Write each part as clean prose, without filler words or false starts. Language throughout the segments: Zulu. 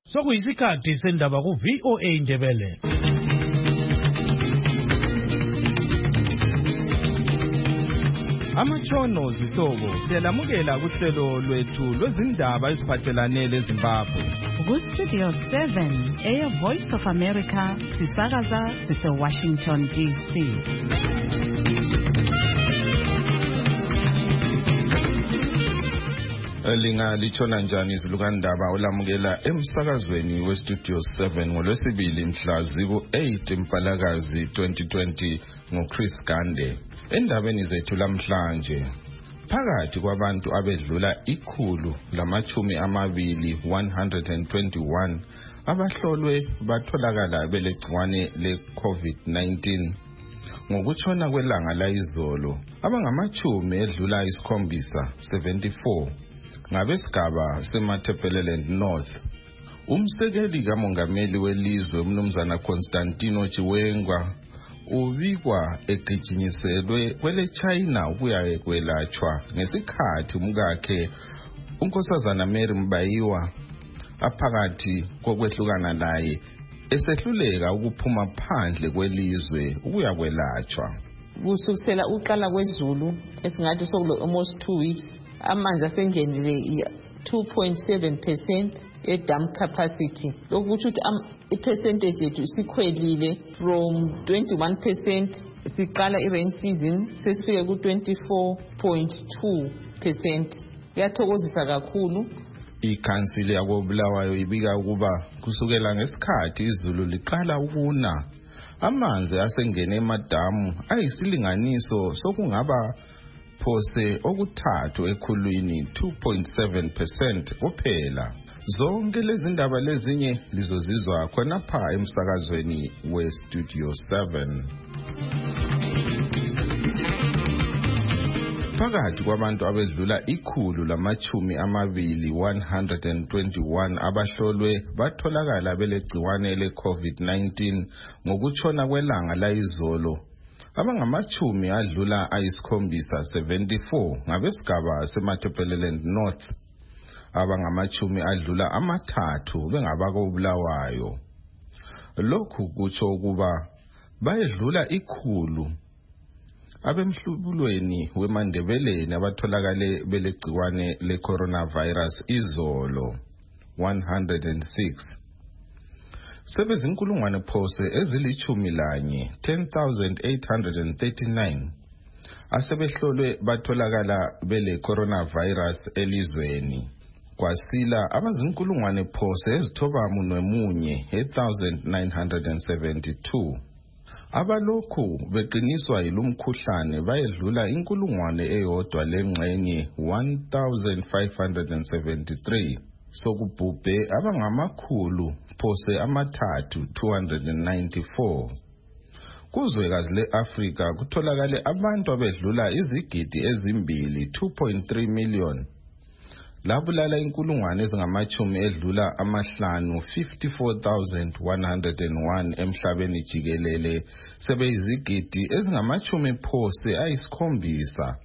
Sokuyisikhathi sendaba ku VOA Indebele. Amatshono zisobo siyalamukela kuhlelo lwethu lwezindaba eziphathelane leZimbabwe. Ku-Studio 7 Air Voice of America sisakaza sise-Washington DC. Lingalitshona njani izilukandaba olamukela emsakazweni weStudio 7 ngolwesibili mhla ziku-8 Mpalakazi 2020 ngoChris Gande. Endabeni zethu lamhlanje, phakathi kwabantu abedlula 121 abahlolwe batholakala belegciwane le-COVID-19. Ngokutshona kwelanga layizolo, abangamachumi edlula 74 ngabesigaba seMatabeleland North. Umsekeli kamongameli welizwe umnumzana Constantino Chiwenga ubikwa egijinyiselwe kwele China ukuya kwelatshwa ngesikhathi umkakhe unkosazana Mary Mbayiwa aphakathi kokwehlukana naye esehluleka ukuphuma phandle kwelizwe ukuya kwelatshwa. Kusukela uqala kwezulu esingathi sokulo almost 2 weeks, amanzi asengenile 2.7% e-dam capacity. Lokhu kusho ukuthi i-percentage yethu isikhwelile from 21% siqala i-rain season sesifike ku-24.2%. Kuyathokozisa kakhulu. Ikhansili yakoBulawayo ibika ukuba kusukela ngesikhathi izulu liqala ukuna, amanzi asengene emadamu ayisilinganiso sokungaba phose okuthathu ekhulwini 2.7% kuphela. Zonke lezi ndaba lezinye lizozizwa khonapha emsakazweni weStudio 7. Phakathi kwabantu abedlula 121 abahlolwe batholakala belegciwane le-COVID-19 ngokutshona kwelanga layizolo, abangamachumi adlula 74 ngabesigaba seMatabeleland North, abangamachumi adlula 3 bengabakoBulawayo. Lokhu kutsho ukuba bayedlula 100 abemhlubulweni weMandebeleni abatholakale belegciwane le-coronavirus izolo 106. Sebezinkulungwane phose ezili11 10,839 asebehlolwe batholakala bele-coronavirus elizweni. Kwasila abazinkulungwane phose ezithobamunwemunye 8,972. Abalokhu beqiniswa yilumkhuhlane bayedlula inkulungwane eyodwa lengxenye 1,573. Sokubhubhe abangamakhulu phose amathathu 294. Kuzwekazi le-Afrika kutholakale abantu abedlula izigidi ezimbili 2.3 million. Labulala inkulungwane ezingamachumi edlula 54,101 emhlabeni jikelele sebeyizigidi ezingamachumi phose ayisikhombisa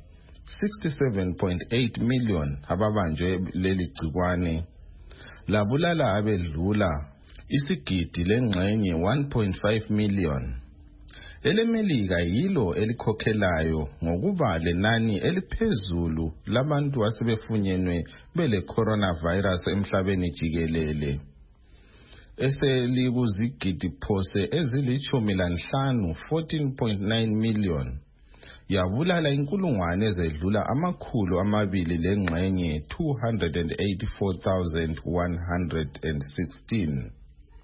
67.8 million ababanjwe leli gciwane. Labulala abedlula isigidi lengxenye 1.5 million. EleMelika yilo elikhokhelayo ngokuba lenani eliphezulu labantu asebefunyenwe bele coronavirus emhlabeni jikelele, eselikuzigidi phose ezili15 14.9 million. Yabulala inkulungwane ezedlula 200 lengxenye 284,116.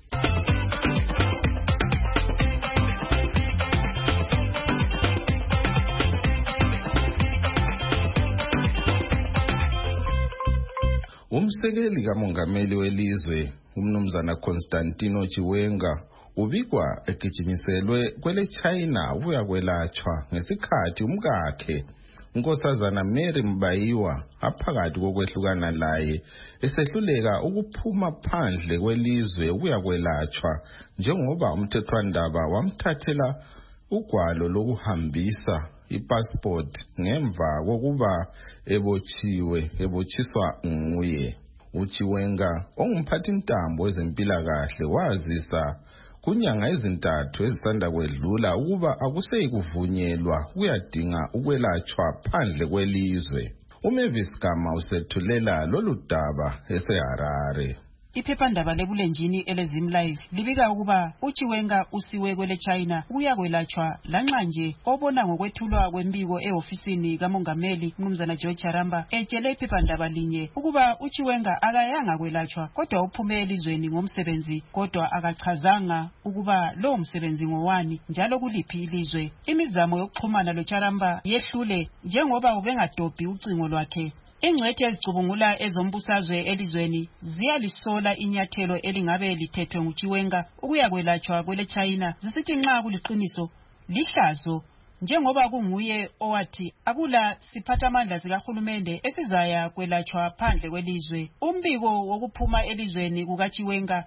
Umsekeli kamongameli welizwe umnumzana Constantino Chiwenga ubikwa egijinyiselwe kwele China ukuya kwelatshwa ngesikhathi umkakhe unkosazana Mary Mbayiwa aphakathi kokwehlukana laye esehluleka ukuphuma phandle kwelizwe ukuya kwelatshwa njengoba umthethwandaba wamthathela ugwalo lokuhambisa ipassport ngemva kokuba ebotshiswa nguye. uChiwenga ongumphathintambo wezempilakahle wazisa kunyanga ezintathu ezisanda kwedlula ukuba akuseyi kuvunyelwa kuyadinga ukwelatshwa phandle kwelizwe. uMavis Gama usethulela lolu daba eseHarare. Iphephandaba lebulenjini elezim live libika ukuba uChiwenga usiwe kwele China uyakwelatshwa lanxa nje obona ngokwethulwa kwembiko ehofisini kamongameli Mnumzana George Charamba etshele iphephandaba linye ukuba uChiwenga akayanga kwelatshwa kodwa uphume elizweni ngomsebenzi kodwa akachazanga ukuba lo msebenzi ngowani njalo kuliphi ilizwe. Imizamo yokuxhumana loCharamba yehlule njengoba ubengadobhi ucingo lwakhe. Ingcwethi ezicubungula ezombusazwe elizweni ziyalisola inyathelo elingabe lithethwe nguChiwenga ukuyakwelatshwa kwele China zisithi nxa kuliqiniso lihlazo njengoba kunguye owathi akula siphathamandla sikahulumende esizaya kwelatshwa phandle kwelizwe. Umbiko wokuphuma elizweni kukaChiwenga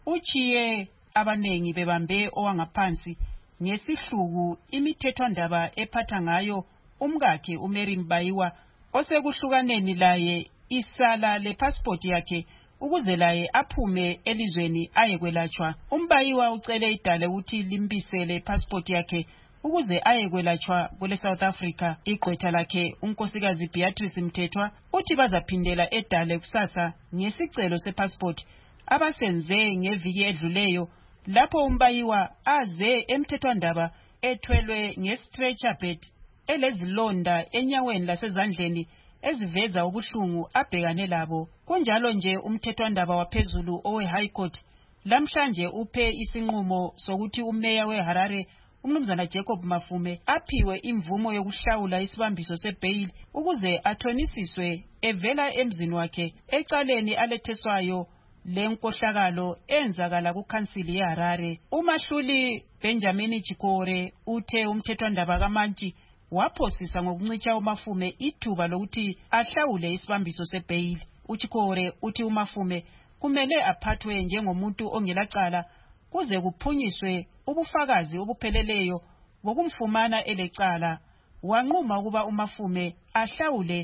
uchiye abanengi bebambe owangaphansi ngesihluku imithethwandaba ephatha ngayo umkakhe uMary Mbayiwa osekuhlukaneni laye isala lepassport yakhe ukuze laye aphume elizweni ayekwelatshwa. Umbayiwa ucele idale ukuthi limbisele passport yakhe ukuze ayekwelatshwa kwele South Africa. Igqwetha lakhe unkosikazi Beatrice Mthethwa uthi bazaphindela edale kusasa ngesicelo sepassport abasenze ngeviki edluleyo lapho umbayiwa aze emthethwandaba ethwelwe nge-stretcher bed elezilonda enyaweni lasezandleni eziveza ubuhlungu abhekane labo. Kunjalo nje umthethwandaba waphezulu owe-High Court lamhlanje uphe isinqumo sokuthi umeya weHarare uMnumzana Jacob Mafume aphiwe imvumo yokuhlawula isibambiso sebail ukuze athonisiswe evela emzini wakhe ecaleni aletheswayo lenkohlakalo enzakala kukhansili yeHarare. Umahluli Benjamin Chikore uthe umthethwandaba kaMantshi waphosisa ngokuncitsha uMafume ithuba lokuthi ahlawule isibambiso sebail. uChikore uthi uMafume kumele aphathwe njengomuntu ongelacala kuze kuphunyiswe ubufakazi obupheleleyo bokumfumana elecala. Wanquma ukuba uMafume ahlawule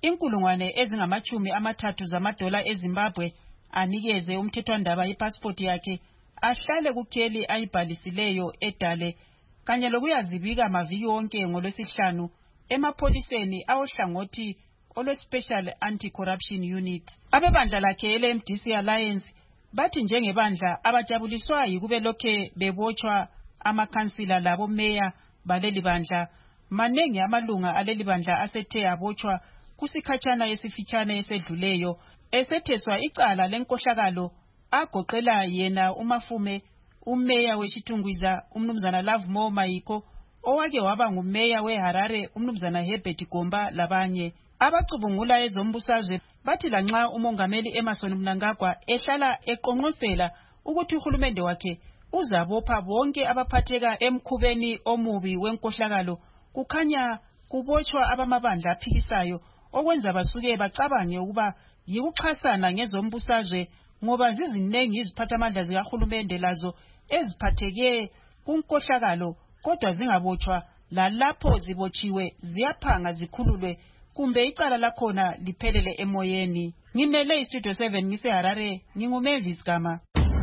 $30,000 zamadola eZimbabwe anikeze umthethwandaba ipassport yakhe ahlale kukheli ayibhalisileyo edale kanye lokuyazibika maviki wonke ngolwesihlanu emapholiseni awehlangothi olwe-Special Anti-Corruption Unit. Abebandla lakhe ele-MDC Alliance bathi njengebandla abajabuliswa yikube lokhe bebotshwa amakhansila labo meya baleli bandla. Manengi amalunga aleli bandla asethe abotshwa kusikhatshana esifitshane esedluleyo esetheswa icala lenkohlakalo agoqela yena uMafume, umeya weChitungwiza uMnumzana Lovemore Mayiko owake waba ngumeya weHarare uMnumzana Herbert Gomba labanye. Abacubungula ezombusazwe bathi lanxa umongameli Emmerson Mnangagwa ehlala eqonqosela ukuthi uhulumende wakhe uzabopha bonke abaphatheka emkhubeni omubi wenkohlakalo, kukhanya kubotshwa abamabandla aphikisayo okwenza basuke bacabange ukuba yikuxhasana ngezombusazwe ngoba zizinengi iziphathamandla zikahulumende lazo eziphatheke kunkohlakalo kodwa zingabotshwa, lalapho zibotshiwe ziyaphanga zikhululwe kumbe icala lakhona liphelele emoyeni. Ngimele iStudio 7 ngiseHarare, nginguMavis Gama.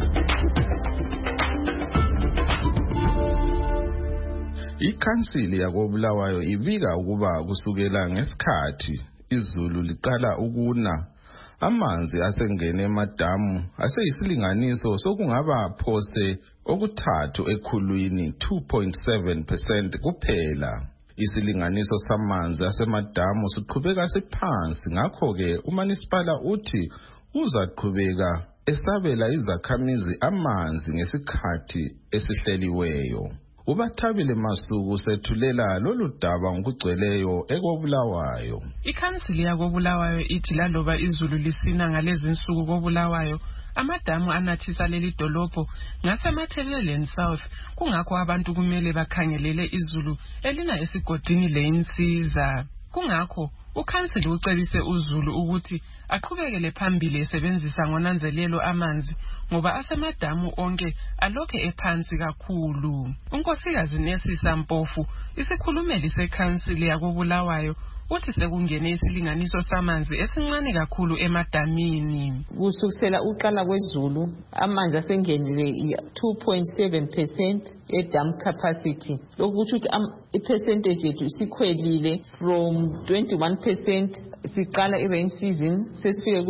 Ikhansili yakoBulawayo ibika ukuba kusukela ngesikhathi izulu liqala ukuna amanzi asengene emadamu aseyisilinganiso sokungaba phose okuthathu ekhulwini 2.7% kuphela. Isilinganiso samanzi asemadamu siqhubeka siphansi, ngakho-ke uManisipala uthi uzaqhubeka esabela izakhamizi amanzi ngesikhathi esihleliweyo. uBathabile Masuku sethulela lolu daba ngokugcweleyo ekoBulawayo. Ikhansili yakoBulawayo ithi laloba izulu lisina ngalezi insuku koBulawayo amadamu anathisa leli dolobho ngaseMathebeleni South, kungakho abantu kumele bakhangelele izulu elina esigodini leinsiza. Kungakho ukhansili ucebise uZulu ukuthi aqhubekele phambili esebenzisa ngonanzelelo amanzi ngoba asemadamu onke alokhe ephansi kakhulu. Unkosikazi Nesisa Mpofu, isikhulumeli sekhansili yakoBulawayo, uthi sekungene isilinganiso samanzi esincane kakhulu emadamini. Kusukusela uqala kwezulu amanzi asengenile 2.7% e-dam capacity. Lokhu kusho ukuthi i-percentage yethu isikhwelile from 21% siqala i-rain season sesifike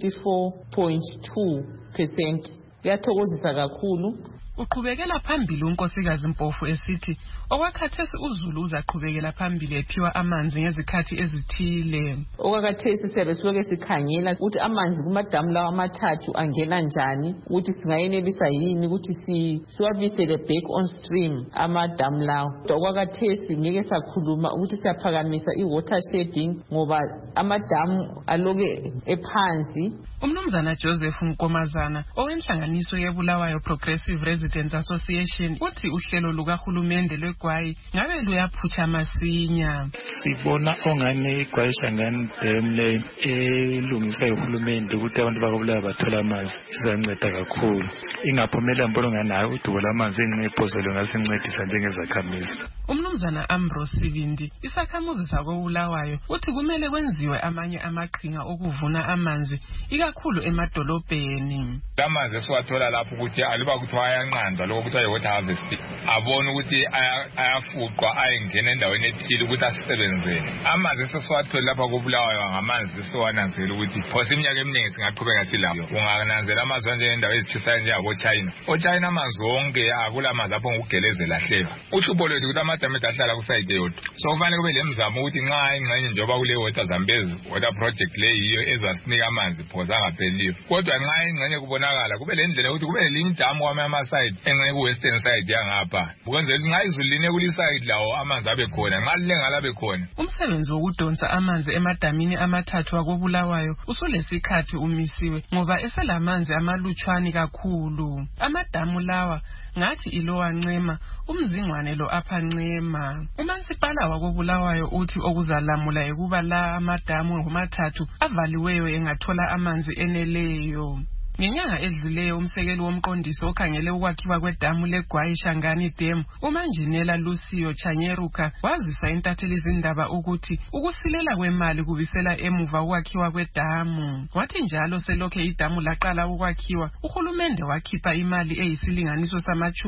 ku-24.2%. Kuyathokozisa kakhulu. Uqhubekela phambili unkosikazi Mpofu esithi okwakhathesi uZulu uzaqhubekela phambili ephiwa amanzi ngezikhathi ezithile. Okwakhathesi siyabe siloke sikhangela ukuthi amanzi kumadamu lawa amathathu angena njani, ukuthi singayenelisa yini ukuthi siwabisele back on stream amadamu lawa. Okwakhathesi ngeke sakhuluma ukuthi siyaphakamisa i-water shedding ngoba amadamu aloke ephansi. Umnumzana Joseph Nkomazana owenhlanganiso yeBulawayo Progressive Residents Association uthi uhlelo lukahulumende lweGwayi ngabe luyaphutsha masinya. Sibona ongane iGwayi Shangani Dam le elungiswa yuhulumende ukuthi abantu bakubulawa bathola amanzi izanceda kakhulu. Ingaphumela mbolo nganayo udubola amanzi enqephozelo ngasincedisa njengezakhamizi. Umnumzana Ambrose Sibindi isakhamuzi sakoBulawayo uthi kumele kwenziwe amanye amaqhinga okuvuna amanzi ikakhulu emadolobheni. Amanzi esiwathola lapho ukuthi aluba kuthiwa ayanqandwa lokho kuthiwa yi-water harvesting, abone ukuthi ayafuqwa ayengena endaweni ethile ukuthi asisebenzele. Amanzi esesiwathola lapha koBulawayo ngamanzi esiwananzela ukuthi phose iminyaka eminingi singaqhubeka silawo. Ungananzela amanzi anjengendawo ezitshisayo njengabo-China. O-China amanzi wonke akula amanzi apho ngokugelezela hleka. Uhlupho lwethu ukuthi amadamu ethu ahlala kusayide yodwa. So kufanele kube lemizamo ukuthi nxa ingxenye njengoba kule water Zambezi water project le yiyo ezasinika amanzi phose angapheliyo. Kodwa nxa ingxenye kubonakala kube le ndlela ukuthi kube lelinye idamu kwamanye ama-side engxenye ku-western side yangapha. Ukwenzela ukuthi nxa izulu line kuli-side lawo amanzi abe khona, nxa lilengala abe khona. Umsebenzi wokudonsa amanzi emadamini amathathu akoBulawayo usulesikhathi umisiwe ngoba eselamanzi amalutshwane kakhulu. Amadamu lawa ngathi iLowa Ncema, uMzingwane lo Upper Ncema. Umasipala wakoBulawayo uthi okuzalamula ekuba la amadamu ngomathathu avaliweyo engathola amanzi eneleyo. Ngenyanga edluleyo umsekeli womqondisi okhangele ukwakhiwa kwedamu leGwayi Shangani Dam, uManjinela Lucio Chanyeruka wazisa intatheli izindaba ukuthi ukusilela kwemali kubisela emuva ukwakhiwa kwedamu. Wathi njalo selokhe idamu laqala ukwakhiwa, uhulumende wakhipha imali eyisilinganiso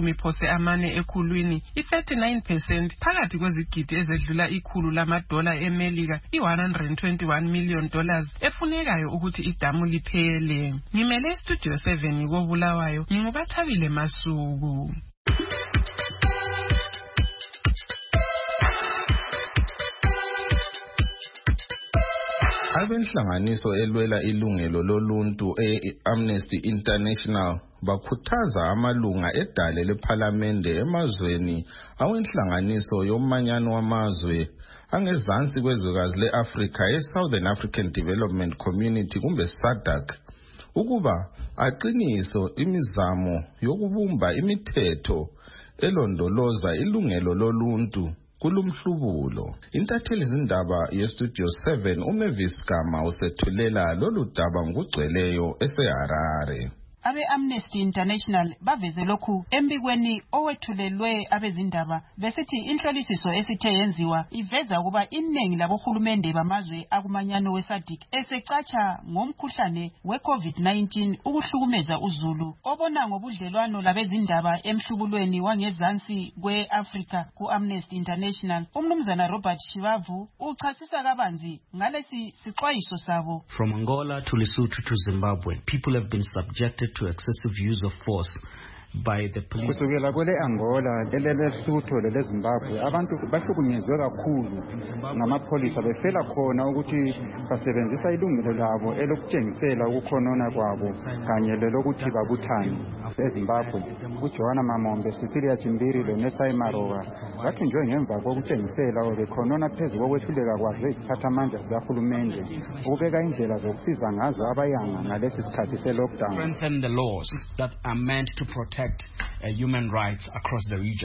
sama-40 ekhulwini, i-39% phakathi kwezigidi ezedlula $100 eMelika, i-$121 million efunekayo ukuthi idamu liphele. Ngimele Studio 7 koBulawayo ngingubathabile Masuku. Abenhlanganiso elwela ilungelo loluntu Amnesty International bakhuthaza amalunga edale lePhalamende emazweni awenhlanganiso yomanyano wamazwe angezansi kwezwekazi leAfrika eSouthern African Development Community kumbe SADC ukuba aqiniso imizamo yokubumba imithetho elondoloza ilungelo loluntu kulumhlubulo. Intatheli izindaba yeStudio 7 uMavis Gama usethulela lolu daba ngugcweleyo eseHarare. Abe-Amnesty International baveze lokhu embikweni owethulelwe abezindaba besithi inhlolisiso esithe yenziwa iveza ukuba iningi labohulumende bamazwe akumanyano weSADC esecatsha ngomkhuhlane we-COVID-19 ukuhlukumeza uZulu obona ngobudlelwano labezindaba emhlubulweni wangezansi kwe-Afrika ku-Amnesty International. Umnumzana Robert Shivavu uchasisa kabanzi ngalesi sixwayiso sabo. From Angola to Lesotho to Zimbabwe, people have been subjected to excessive use of force by the police. Kusukela kwele Angola lelesutho leZimbabwe abantu bahlukunyezwe kakhulu ngamapholisa befela khona ukuthi basebenzisa ilungelo labo elokutshengisela ukukhonona kwabo kanye lelokuthi babuthane. eZimbabwe uJohana Mamombe, Cecilia Chimbiri loNesai Maroga bathinjwe ngemva kokutshengisela bekhonona phezu kokwehluleka kwazo iziphathamandla zikahulumende ukubeka indlela zokusiza ngazo abayanga ngalesi sikhathi se-lockdown. Strengthen the laws that are meant to protect human rights across the region.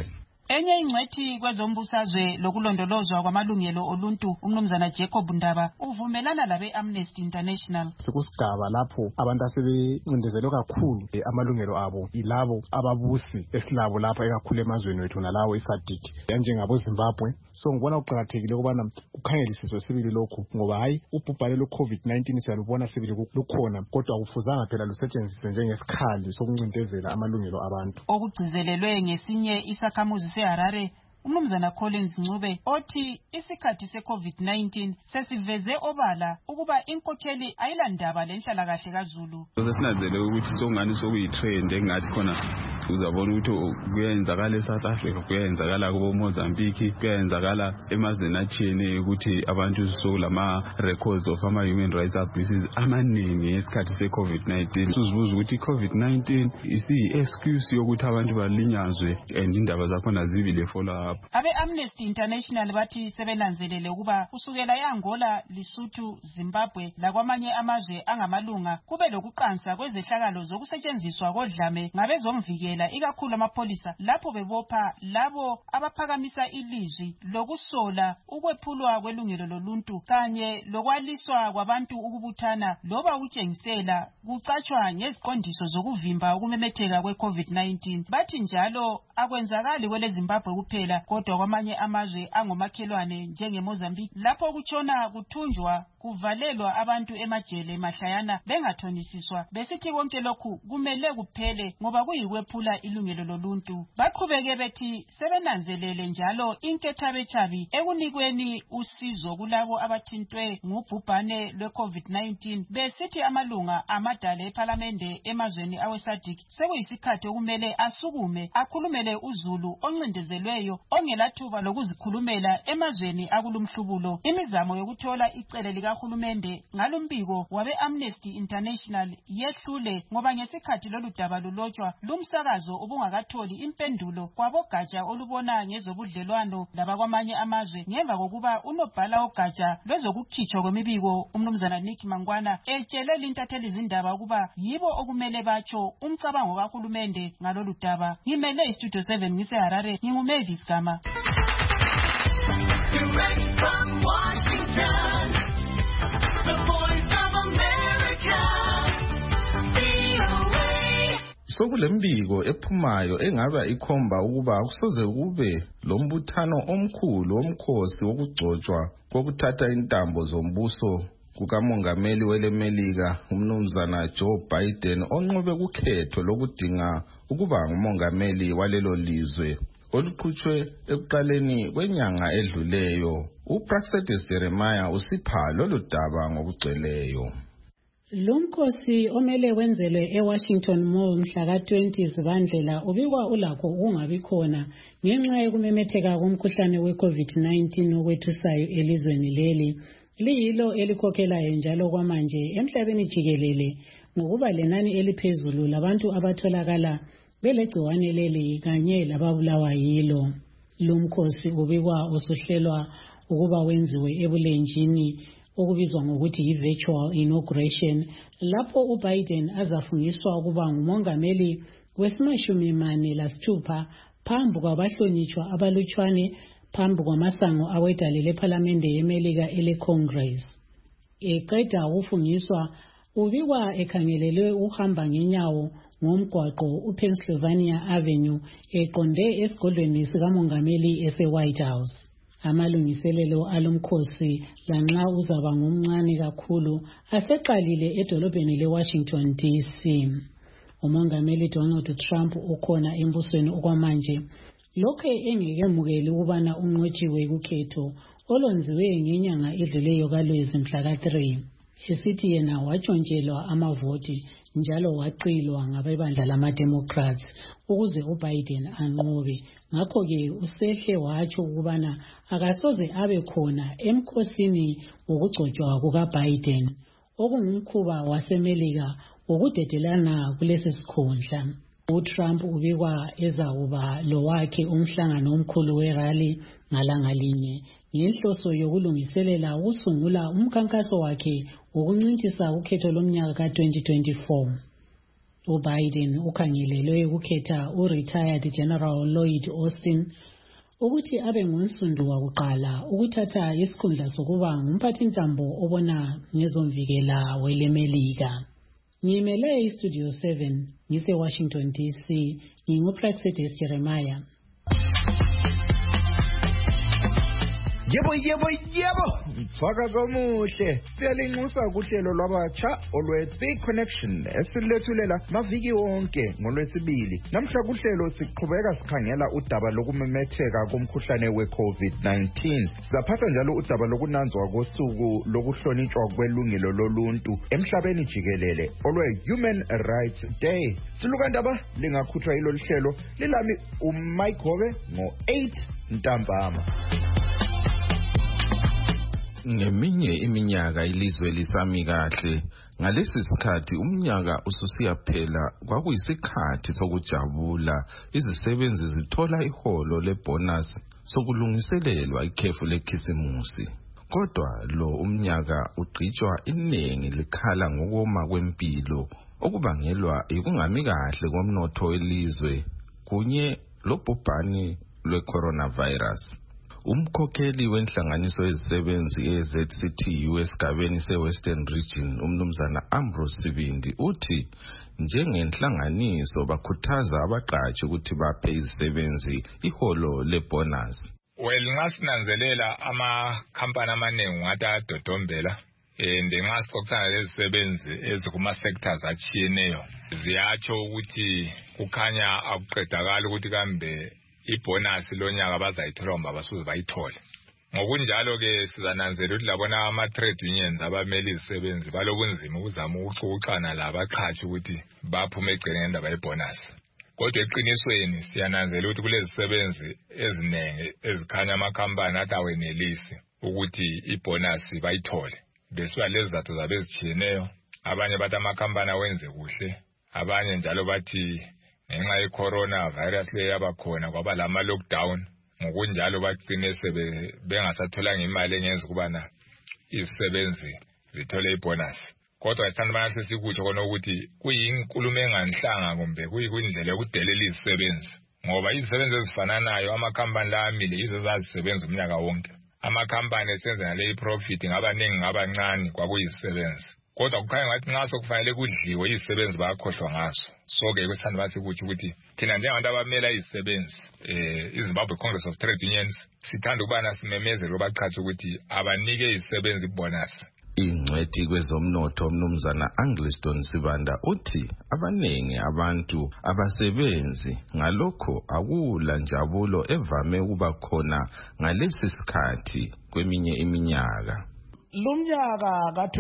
Enye ingcwethi kwezombusazwe lokulondolozwa kwamalungelo oluntu umnumzana Jacob Ndaba uvumelana labe Amnesty International. Sekusigaba lapho abantu asebencindezelwe kakhulu amalungelo abo ilabo ababusi esilabo lapha ekakhulu emazweni wethu nalawo eSADC njengabo Zimbabwe. So ngibona kuqakathekile ukubana kukhangelisiswe sibili lokhu ngoba hayi ubhubhane lwe-COVID-19 siyalubona sibili lukhona kodwa akufuzanga phela lusetshenziswe njengesikhali sokuncindezela amalungelo abantu. Okugcizelelwe ngesinye isakhamuzi seHarare umnumzana Collins Ncube othi isikhathi se-COVID-19 sesiveze obala ukuba inkokheli ayilandaba lenhlalakahle kaZulu. Sesinanzele ukuthi sokungani sokuyitrend engathi khona uzabona ukuthi kuyenzakala eSouth Africa, kuyenzakala kubo Mozambique, kuyenzakala emazweni atshiyeneyo ukuthi abantu sokulama records of human rights abuses amaningi esikhathi se-COVID-19. Sizibuza ukuthi i-COVID-19 isiyi-excuse yokuthi abantu balinyazwe and indaba zakhona zibile follow up. Abe Amnesty International bathi sebenanzelele ukuba kusukela eAngola, Lesotho, Zimbabwe lakwamanye amazwe angamalunga kube lokuqansa kwezehlakalo zokusetshenziswa kodlame ngabezomvikela ikakhulu amapolisa lapho bebopha labo abaphakamisa ilizwi lokusola ukwephulwa kwelungelo loluntu kanye lokwaliswa kwabantu ukubuthana loba ukutshengisela kucatshwa ngeziqondiso zokuvimba ukumemetheka kwe-COVID-19. Bathi njalo akwenzakali kwele Zimbabwe kuphela kodwa kwamanye amazwe angomakhelwane njengeMozambique lapho kutshona kuthunjwa kuvalelwa abantu emajele mahlayana bengathonisiswa. Besithi konke lokhu kumele kuphele ngoba kuyikwephula ilungelo loluntu. Baqhubeke bethi sebenanzelele njalo inkethabechabi ekunikweni usizo kulabo abathintwe ngubhubhane lwe-COVID-19. Besithi amalunga amadala ePhalamende emazweni aweSADC sekuyisikhathi okumele asukume akhulumele uZulu oncindezelweyo ongelathuba lokuzikhulumela emazweni akulumhlubulo. Imizamo yokuthola icele likahulumende ngalumbiko wabe Amnesty International yehlule ngoba ngesikhathi lolu daba lulotshwa lumsakazo ubungakatholi impendulo kwabogatsha olubona ngezobudlelwano labakwamanye amazwe ngemva kokuba unobhala ogatsha lwezokukhitshwa kwemibiko umnumzana Nick Mangwana etshele lintatheli izindaba ukuba yibo okumele batsho umcabango kahulumende ngalolu daba. Ngimele iStudio 7 ngiseHarare nginguMavis Gama. Direct from Washington, the Voice of America, VOA. Sokulembiko ephumayo engaba ikhomba ukuba kusoze kube lombuthano omkhulu omkhosi wokugcotshwa kokuthatha intambo zombuso kukamongameli welemelika umnumzana Joe Biden onqobe kukhetho lokudinga ukuba ngumongameli walelo lizwe oluqhutshwe ekuqaleni kwenyanga edluleyo. uPraxedis Jeremiah usipha lolu daba ngokugcweleyo. Lumkhosi omele wenzelwe eWashington Mall mhla ka-20 Zibandlela ubikwa ulakho ukungabi khona ngenxa yokumemetheka komkhuhlane we-COVID-19 okwethusayo elizweni leli. Liyilo elikhokhelayo njalo kwamanje emhlabeni jikelele ngokuba lenani eliphezulu labantu abatholakala belegciwane leli kanye lababulawa yilo. Lumkhosi ubikwa usuhlelwa ukuba wenziwe ebulenjini okubizwa ngokuthi yi-virtual inauguration lapho uBiden azafungiswa ukuba ngumongameli wesi-46 phambi kwabahlonitshwa abalutshwane phambi kwamasango awedale lePhalamende yeMelika ele-Congress. Eqeda ukufungiswa ubikwa ekhangelelwe uhamba ngenyawo ngomgwaqo uPennsylvania Avenue eqonde esigodlweni sikamongameli ese-White House. Amalungiselelo alomkhosi lanxa uzaba ngumncane kakhulu aseqalile edolobheni leWashington DC. Umongameli Donald Trump ukhona embusweni okwamanje lokho engekemukeli ukubana unqotshiwe kukhetho olwenziwe ngenyanga edluleyo kaLwezi mhla ka-3 esithi yena watshontshelwa amavoti njalo waqilwa ngabebandla lama-Democrats ukuze uBiden anqobe. Ngakho-ke usehle watsho ukubana akasoze abe khona emkhosini wokugcotshwa kukaBiden okungumkhuba waseMelika wokudedelana kulesi sikhundla. uTrump ubikwa ezakuba lowakhe umhlangano omkhulu werally ngalanga linye ngenhloso yokulungiselela ukusungula umkhankaso wakhe wokuncintisa ukhetho lomnyaka ka-2024. uBiden ukhangelelwe ukukhetha uRetired General Lloyd Austin ukuthi abe ngunsundu wakuqala ukuthatha isikhundla sokuba ngumphathintambo obona ngezomvikela welemelika. Ngimele iStudio 7 ngise-Washington DC, nginguPraxedes Jeremiah. Yebo, mthwaka komuhle. Siyalinxusa kuhlelo lwabatsha olwe-The Connection esilethulela maviki wonke ngolwesibili. Namhla kuhlelo siqhubeka sikhangela udaba lokumemetheka komkhuhlane we-COVID-19. Sizaphatha njalo udaba lokunanzwa kosuku lokuhlonitshwa kwelungelo loluntu emhlabeni jikelele olwe-Human Rights Day. Silukandaba lingakhutshwa yilo lihlelo lilami uMike Hobe ngo-8 ntambama. Ngeminye iminyaka ilizwe lisami kahle, ngalesi sikhathi umnyaka ususiyaphela, kwakuyisikhathi sokujabula. Izisebenzi zithola iholo lebonus sokulungiselelwa ikhefu lekhisimusi. Kodwa lo umnyaka ugqitshwa iningi likhala ngokoma kwempilo okubangelwa ikungami kahle komnotho welizwe kunye lobhubhane lwe-coronavirus. Umkhokheli wenhlanganiso yezisebenzi eZCTU esigabeni se-Western Region, umnumzana Ambrose Sibindi, uthi njengenhlanganiso bakhuthaza abaqatshi ukuthi baphe izisebenzi iholo lebonus. Nxa sinanzelela amakhampani amaningi ngathi ayadodombela nxa sixoxisana lezisebenzi ezikuma-sectors atshiyeneyo ziyatsho ukuthi kukhanya akuqedakala ukuthi kambe ibonus lonyaka bazayithola ngoba basuke bayithole. Ngokunjalo-ke sizananzela ukuthi labona ama-trade unions abamele izisebenzi balobunzima ukuzama ukucukucana labaqhatshi ukuthi baphume egcene ngendaba yebonus. Kodwa eqinisweni siyananzela ukuthi kulezisebenzi eziningi ezikhanya amakhampani athi awenelisi ukuthi ibonus bayithole. Besiba lezi zathu zabe ezitshiyeneyo, abanye bathi amakhampani awenze kuhle, abanye njalo bathi ngenxa ye-coronavirus le yabakhona kwaba lama lockdown, ngokunjalo bagcine bengasatholanga imali engenza ukubana izisebenzi zithole ibonus. Kodwa sithanda bana sesikutsho khona ukuthi kuyinkulumo enganhlanga kumbe kuyindlela yokudelela izisebenzi, ngoba izisebenzi ezifananayo amakhampani la amile yizo zazisebenza umnyaka wonke. Amakhampani esenza ngale iprofit ngabaningi ngabancane kwakuyizisebenzi. Kodwa kukhanya ngathi nxa sokufanele kudliwe izisebenzi bayakhohlwa ngaso. So-ke kwesithanda basikutsho ukuthi thina njengabantu abamela izisebenzi iZimbabwe Congress of Trade Unions sithanda ukubana simemezele abaqhatshi ukuthi abanike izisebenzi ibonus. Ingcwethi kwezomnotho umnumzana Angliston Sibanda uthi abaningi abantu abasebenzi ngalokho akula njabulo evame ukuba khona ngalesi sikhathi kweminye iminyaka. Lumnyaka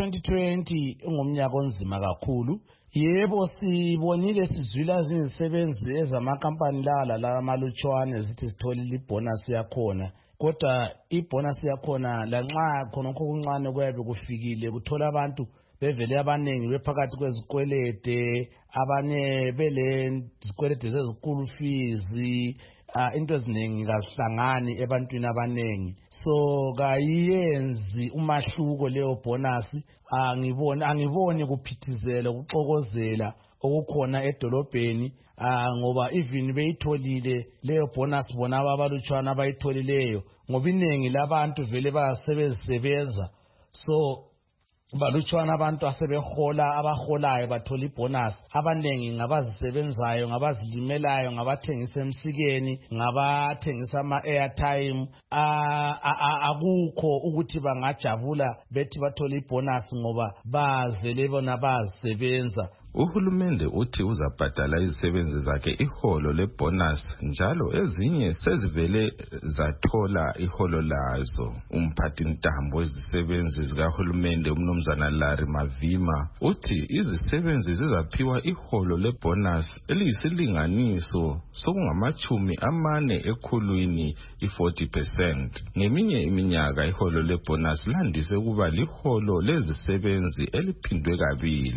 ka-2020 ungumnyaka onzima kakhulu. Yebo, sibonile sizwila izisebenzi ezamakampani la amalutshwane zithi sitholile ibonus yakhona. Kodwa ibonus yakhona lanxa khonokho kuncane kuyabe kufikile kuthola abantu bevele abaningi bephakathi kwezikwelede, abanye bele zikwelede zezikulu fees, into eziningi kazihlangani ebantwini abaningi. So kayiyenzi umahluko leyo bonus. Angiboni kuphithizela ukuxokozela okukhona edolobheni, ngoba even beyitholile leyo bonus bona abalutshwana abayitholileyo ngoba iningi labantu vele basebenza. So balutshwana abantu asebehola, abaholayo bathola ibonus. Abaningi ngabazisebenzayo, ngabazilimelayo, ngabathengisa emsikeni, ngabathengisa ama-airtime. Akukho ukuthi bangajabula bethi bathola ibonus ngoba bazele bona bazisebenza. Uhulumende uthi uzabhadala izisebenzi zakhe iholo lebonus njalo ezinye sezivele zathola iholo lazo. Umphathintambo wezisebenzi zikahulumende umnumzana Larry Mavima uthi izisebenzi zizaphiwa iholo lebonus eliyisilinganiso sokungama-40 ekhulwini i-40%. Ngeminye iminyaka iholo lebonus landise ukuba liholo lezisebenzi eliphindwe kabili.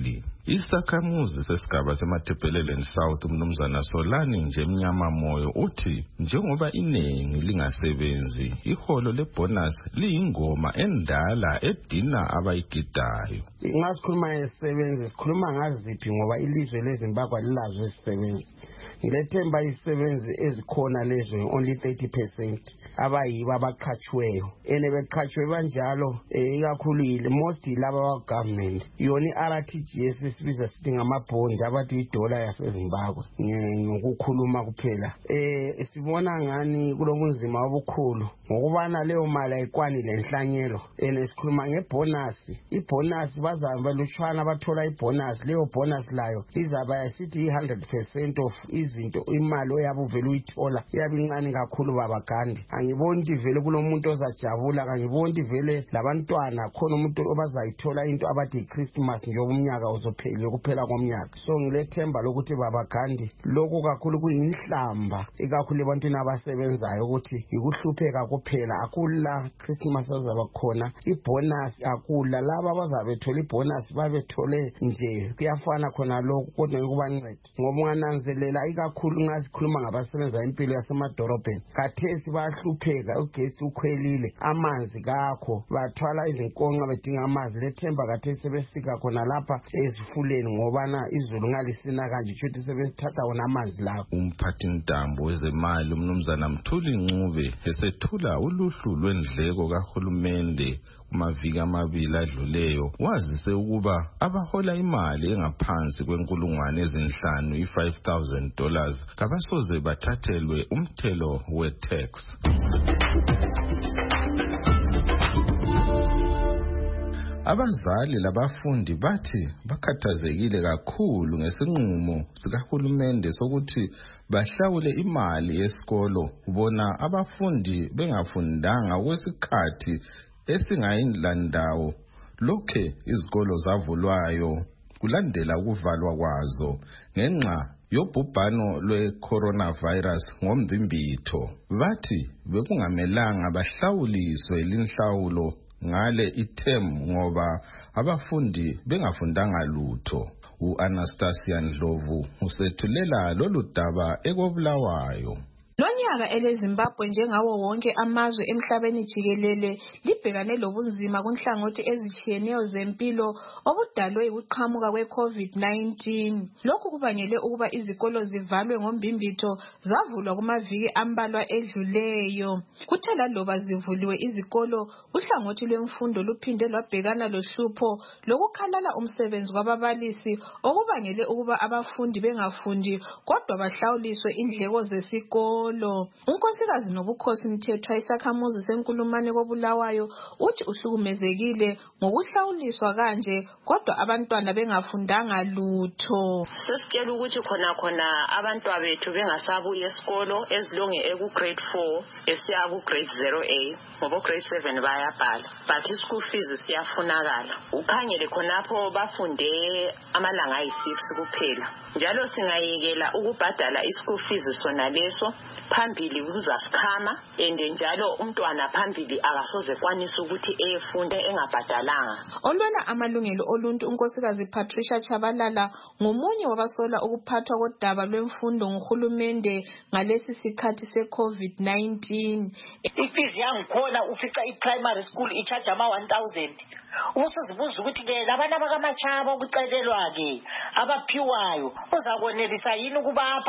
Isakhamuzi sesigaba seMathebeleland South umnumzana Solani nje Mnyama Moyo uthi njengoba iningi lingasebenzi iholo lebonus liyingoma endala edina abayigidayo. Ngasikhuluma ngezisebenzi sikhuluma ngaziphi ngoba ilizwe leZimbabwe lilazo izisebenzi. Ngilethemba izisebenzi ezikhona lezo only 30% abayibo abaqhatshweyo. Beqhatshwe banjalo ikakhulu most laba government yoni RTGS esibiza sithi ngamabhondi abathi idola yaseZimbabwe ngokukhuluma kuphela. Sibona ngani kulobunzima obukhulu ngokubana leyo mali ayikwani lenhlanyelo. Sikhuluma ngebonus. Ibonus bazaba lutshwana bathola ibonus. Leyo bonus layo izaba yasithi 100% of izinto imali oyabe uvela uyithola iyabe incane kakhulu babagandi. Angiboni vele kulomuntu ozajabula, angiboni vele labantwana khona umuntu obazayithola into abathi Christmas njengoba umnyaka uzophelile kuphela komnyaka. So ngilethemba lokuthi babagandi lokho kakhulu kuyinhlamba ikakhulu ebantwini abasebenzayo ukuthi ikuhlupheka kuphela akula Christmas azaba khona ibonus akula laba abazabe thola ibonus babethole nje kuyafana khona lokho kodwa ukubanceda ngoba ungananzelela ikakhulu ngasikhuluma ngabasebenza impilo yasemadorobheni kathesi bayahlupheka ugesi ukhwelile amanzi kakho bathwala izinkonxa bedinga amanzi lethemba kathesi sebesika khona lapha ezifuleni ngobana izulu ngalisina kanje futhi sebesithatha wona amanzi lawo. Umphathintambo wezemali umnumzana Mthuli Ncube esethula uluhlu lwendleko kahulumende kumaviki amabili adluleyo wazise ukuba abahola imali engaphansi kwenkulungwane ezinhlanu $5,000 kabasoze bathathelwe umthelo we-tax. Abazali labafundi bathi bakhathazekile kakhulu ngesinqumo sikahulumende sokuthi bahlawule imali yesikolo bona abafundi bengafundanga kwesikhathi esingayilandawo lokhe izikolo zavulwayo kulandela ukuvalwa kwazo ngenxa yobhubhano lwe-coronavirus ngomvimbitho. Bathi bekungamelanga bahlawuliswe linhlawulo ngale item ngoba abafundi bengafundanga lutho. U-Anastasia Ndlovu usethulela lolu daba eKobulawayo. Lonyaka eleZimbabwe njengawo wonke amazwe emhlabeni jikelele libhekane lobunzima kunhlangothi ezitshiyeneyo zempilo obudalwe ukuqhamuka kwe-COVID-19. Lokhu kubangele ukuba izikolo zivalwe ngombimbitho zavulwa kumaviki ambalwa edluleyo. Kuthe laloba zivuliwe izikolo, uhlangothi lwemfundo luphinde lwabhekana lohlupho lokukhalala umsebenzi kwababalisi okubangele ukuba abafundi bengafundi kodwa bahlawuliswe indleko zesikolo. Unkosikazi Nobukhosi Mthethwa isakhamuzi senkulumane koBulawayo uthi uhlukumezekile ngokuhlawuliswa kanje kodwa abantwana bengafundanga lutho. Sesitshela ukuthi khona abantwana bethu bengasabuya esikolo ezilonge eku grade 4 esiya ku grade 0A ngoba grade 7 bayabhala but school fees siyafunakala. Ukhangele khonapho bafunde amalanga ayi6 kuphela. Njalo singayekela ukubhadala school fees sona leso phambili kuzasikhama njalo umntwana phambili akasoze kwanisa ukuthi efunde engabhadalanga. Olwela amalungelo oluntu unkosikazi Patricia Chabalala ngomunye wabasola ukuphathwa kodaba lwemfundo nguhulumende ngalesi sikhathi se-COVID-19. Ifees yangikhona ufica i-primary school i-charge ama-1,000. Usuzibuza ukuthi ke labana bakaMachaba ukucelelwa ke abaphiwayo uzakonelisa yini ukubapha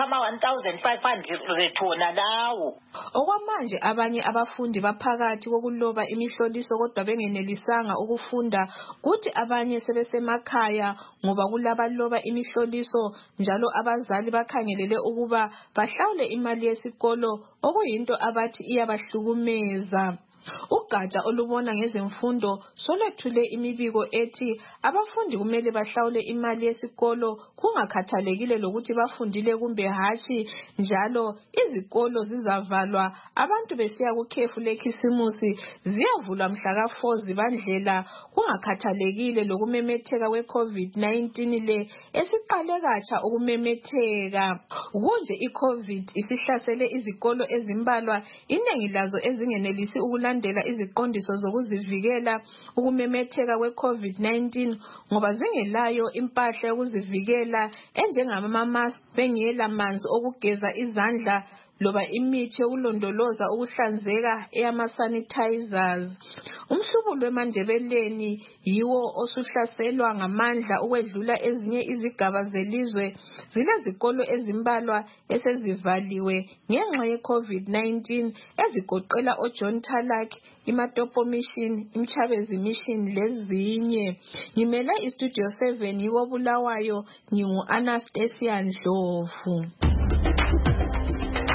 ama-1,500 thona lawo. Okwamanje abanye abafundi baphakathi kokuloba imihloliso kodwa bengenelisanga ukufunda kuthi abanye sebesemakhaya ngoba kulabaloba imihloliso njalo abazali bakhangelele ukuba bahlawule imali yesikolo okuyinto abathi iyabahlukumeza. Ugatsha olubona ngezemfundo solethule imibiko ethi abafundi kumele bahlawule imali yesikolo kungakhathalekile lokuthi bafundile kumbe hatshi. Njalo izikolo zizavalwa abantu besiya kukhefu lekhisimusi ziyavulwa mhla ka4 Zibandlela kungakhathalekile lokumemetheka kwe-COVID-19 le esiqale katsha ukumemetheka. Kunje i-COVID isihlasele izikolo ezimbalwa inengi lazo ezingenelisi ukulanda ukulandela iziqondiso zokuzivikela ukumemetheka kwe-COVID-19 ngoba zingelayo impahla yokuzivikela enjengama-mask, bengela manzi okugeza izandla loba imithi yokulondoloza ukuhlanzeka eyama-sanitizers. Umhlubulo eMandebeleni yiwo osuhlaselwa ngamandla ukwedlula ezinye izigaba zelizwe. Zilezikolo ezimbalwa esezivaliwe ngenxa ye-COVID-19 ezigoqela oJohn Tarlac, iMatopo Mission, iMchabezi Mission lezinye. Ngimele iStudio 7 yiko Bulawayo, ngingu-Anastasia Ndlovu.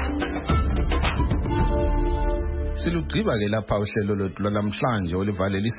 Silugqiba ke lapha uhlelo lwethu lwanamhlanje olivalelisa